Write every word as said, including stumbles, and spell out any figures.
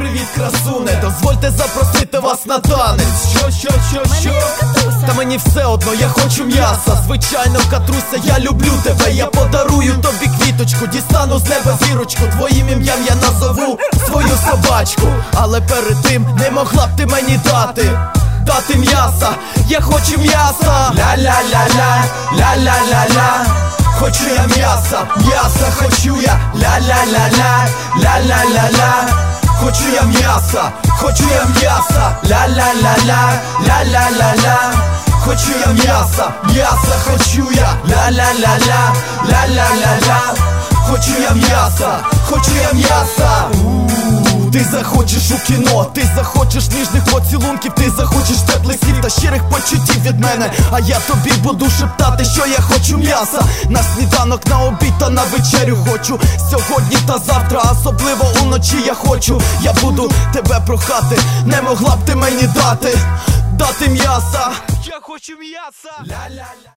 привіт, красуне, дозвольте запросити вас на танець. Що, що, що, що? Та мені все одно, я хочу м'яса. Звичайно, Катруся, я люблю тебе. Я подарую тобі квіточку, дістану з неба зірочку. Твоїм ім'ям я назову свою собачку. Але перед тим не могла б ти мені дати Дати м'яса, я хочу м'яса. Ля-ля-ля-ля, ля-ля-ля-ля. Хочу я м'яса, м'яса хочу я. Ля-ля-ля-ля, ля-ля-ля-ля. Хочу я м'яса, хочу я м'яса. Ля-ля-ля-ля, ля-ля-ля-ля. Хочу я м'яса, м'яса хочу я. Ля-ля-ля-ля, ля-ля-ля-ля. Хочу я м'яса, хочу я м'яса. Ти захочеш у кіно, ти захочеш ніжних поцілунків, ти захочеш теплих слів та щирих почуттів від мене. А я тобі буду шептати, що я хочу м'яса. На сніданок, на обід та на вечерю хочу. Сьогодні та завтра, особливо уночі я хочу. Я буду тебе прохати, не могла б ти мені дати Дати м'яса. Я хочу м'яса. Ля-ля-ля.